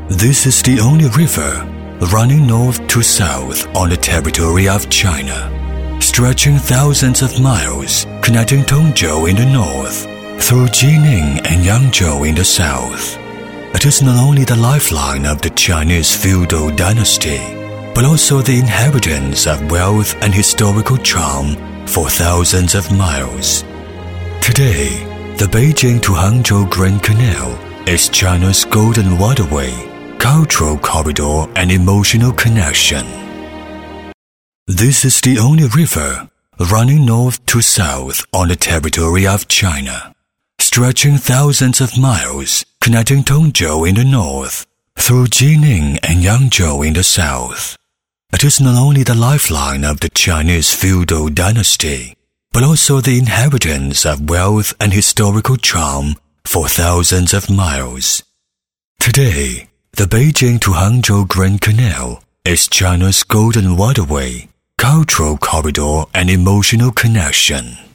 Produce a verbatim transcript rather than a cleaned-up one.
This is the only river running north to south on the territory of China, stretching thousands of miles, connecting Tongzhou in the north through Jining and Yangzhou in the south. It is not only the lifeline of the Chinese feudal dynasty, but also the inheritance of wealth and historical charm for thousands of miles. Today, the Beijing to Hangzhou Grand Canal is China's golden waterway, cultural corridor and emotional connection. This is the only river running north to south on the territory of China, stretching thousands of miles, connecting Tongzhou in the north through Jining and Yangzhou in the south. It is not only the lifeline of the Chinese feudal dynasty, but also the inheritance of wealth and historical charm for thousands of miles. Today, the Beijing to Hangzhou Grand Canal is China's golden waterway, cultural corridor and emotional connection.